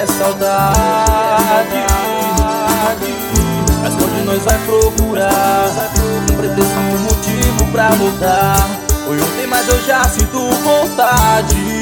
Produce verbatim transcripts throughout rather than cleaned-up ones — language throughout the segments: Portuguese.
é saudade. Mas quando nós vai procurar um pretexto, um motivo pra voltar. Foi ontem, mas eu já sinto vontade.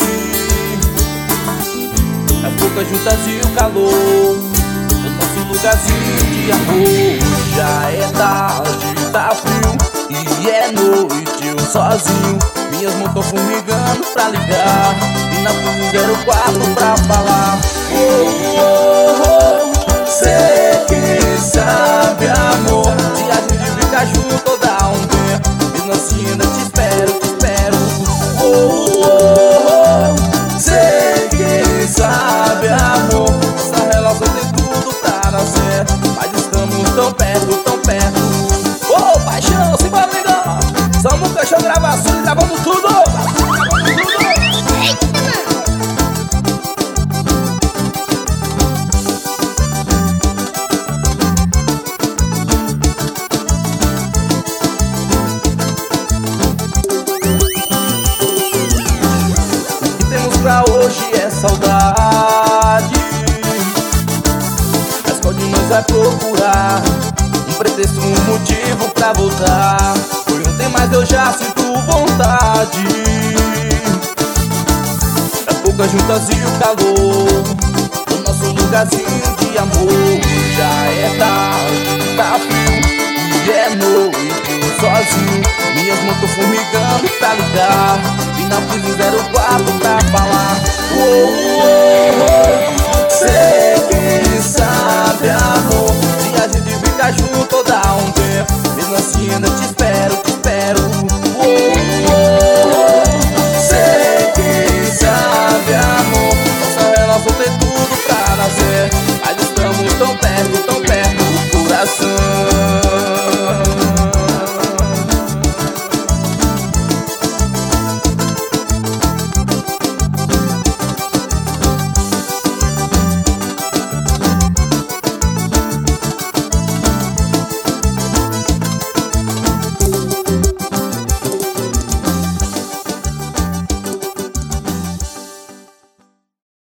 As bocas juntas e o calor no nosso lugarzinho de amor. Já é tarde, tá frio e é noite, eu sozinho. Minhas mãos tão formigando pra ligar e na Pulse zero quatro pra falar. Oh, oh, oh, sei que sabe, amor, se a gente ficar junto dá um tempo, mesmo assim ainda te espero, te espero. Oh, oh, oh, sei que sabe, amor, essa relação tem tudo pra dar certo, mas estamos tão perto, tão perto. Ô, oh, paixão, simbora, negão, somos Caixão Gravações e gravamos tudo. Pra hoje é saudade. Mas quando nós vai procurar um pretexto, um motivo pra voltar. Foi ontem, mas eu já sinto vontade. As bocas juntas e o calor no nosso lugarzinho de amor. Já é tarde, tá frio e é noite, eu sozinho. Minhas mãos tão formigando pra ligar e na Pulse zero quatro pra falar. Oh, oh, oh.